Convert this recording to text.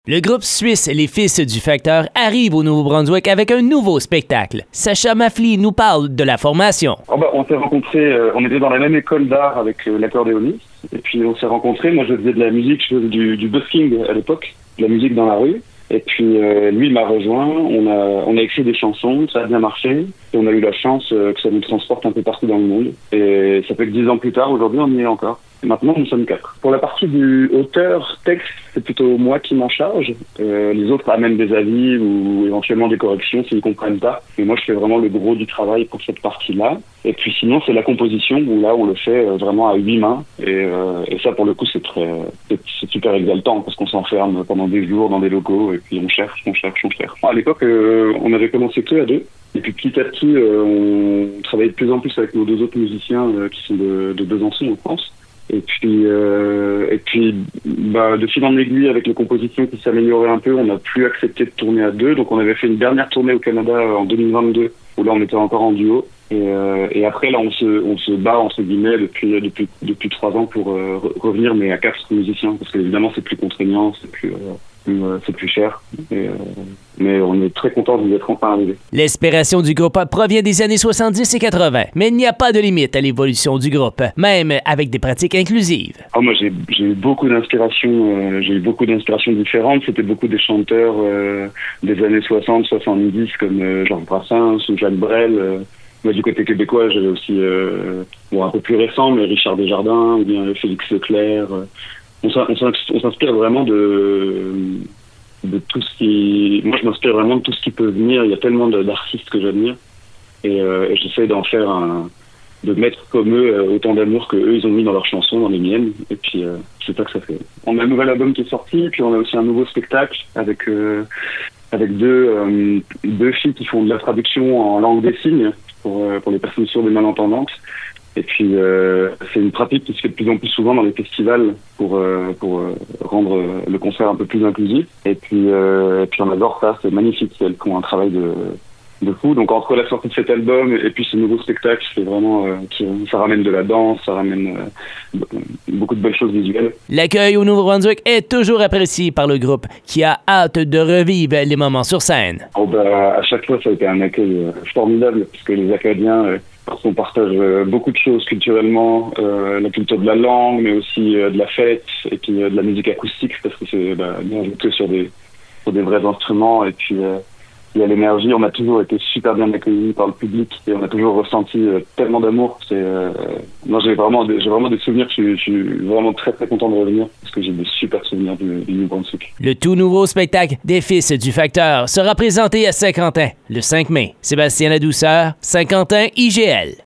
Le groupe suisse Les Fils du Facteur arrive au Nouveau-Brunswick avec un nouveau spectacle. Sacha Mafli nous parle de la formation. On s'est rencontrés, on était dans la même école d'art avec l'accordéoniste. Et puis on s'est rencontrés, moi je faisais de la musique, je faisais du busking à l'époque, de la musique dans la rue. Et puis lui il m'a rejoint, on a écrit des chansons, ça a bien marché. Et on a eu la chance que ça nous transporte un peu partout dans le monde. Et ça fait que 10 ans plus tard, aujourd'hui on y est encore. Et maintenant nous sommes 4. Pour la partie du auteur-texte, c'est plutôt moi qui m'en charge. Les autres amènent des avis ou éventuellement des corrections s'ils ne comprennent pas. Mais moi je fais vraiment le gros du travail pour cette partie-là. Et puis sinon c'est la composition où là on le fait vraiment à 8 mains. Et ça pour le coup c'est super exaltant parce qu'on s'enferme pendant des jours dans des locaux et puis on cherche. À l'époque on avait commencé que à 2. Et puis petit à petit on travaillait de plus en plus avec nos 2 autres musiciens qui sont de Besançon en France. Et puis de fil en aiguille, avec les compositions qui s'amélioraient un peu, on n'a plus accepté de tourner à 2. Donc on avait fait une dernière tournée au Canada en 2022, où là on était encore en duo. Et après là on se bat entre guillemets depuis 3 ans pour revenir, mais à 4 musiciens, parce qu'évidemment c'est plus contraignant, c'est plus cher. Mais on est très content d'y être enfin arrivé. L'inspiration du groupe provient des années 70 et 80, mais il n'y a pas de limite à l'évolution du groupe, même avec des pratiques inclusives. Moi j'ai eu beaucoup d'inspiration, différentes. C'était beaucoup des chanteurs des années 60, 70 comme Georges Brassens ou Jacques Brel. Moi, du côté québécois, j'avais aussi, un peu plus récent, mais Richard Desjardins ou bien Félix Leclerc. On s'inspire vraiment de tout ce qui... Moi, je m'inspire vraiment de tout ce qui peut venir. Il y a tellement d'artistes que j'admire. Et j'essaie d'en faire de mettre comme eux autant d'amour que eux ils ont mis dans leurs chansons, dans les miennes. Et puis, c'est ça que ça fait. On a un nouvel album qui est sorti, puis on a aussi un nouveau spectacle avec 2 filles qui font de la traduction en langue des signes pour les personnes sourdes et malentendantes. Et puis c'est une pratique qui se fait de plus en plus souvent dans les festivals pour rendre le concert un peu plus inclusif. Et puis on adore ça, c'est magnifique. Elles font un travail de fou. Donc entre la sortie de cet album et puis ce nouveau spectacle, c'est vraiment ça ramène de la danse, ça ramène beaucoup de belles choses visuelles. L'accueil au Nouveau-Brunswick est toujours apprécié par le groupe qui a hâte de revivre les moments sur scène. À chaque fois ça a été un accueil formidable parce que les Acadiens on partage beaucoup de choses culturellement, la culture de la langue, mais aussi de la fête et puis de la musique acoustique parce que c'est bien joué que sur des vrais instruments. Et puis il y a l'énergie. On a toujours été super bien accueillis par le public et on a toujours ressenti tellement d'amour. Moi j'ai vraiment des souvenirs. Je suis vraiment très très content de revenir parce que j'ai des super souvenirs du Nouveau-Brunswick. Le tout nouveau spectacle des Fils du Facteur sera présenté à Saint-Quentin le 5 mai. Sébastien Ladouceur, Saint-Quentin, IGL.